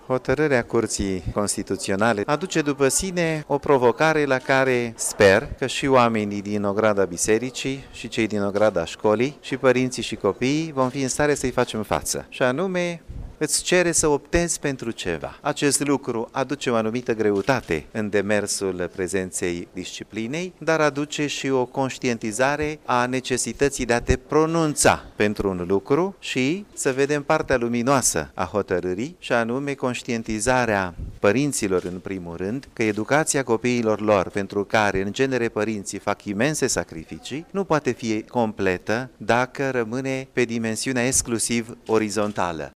Hotărârea Curții Constituționale aduce după sine o provocare la care sper că și oamenii din ograda bisericii și cei din ograda școlii și părinții și copiii vom fi în stare să-i facem față. Și anume, îți cere să optezi pentru ceva. Acest lucru aduce o anumită greutate în demersul prezenței disciplinei, dar aduce și o conștientizare a necesității de a te pronunța pentru un lucru și să vedem partea luminoasă a hotărârii, și anume conștientizarea părinților în primul rând că educația copiilor lor, pentru care în genere părinții fac imense sacrificii, nu poate fi completă dacă rămâne pe dimensiunea exclusiv orizontală.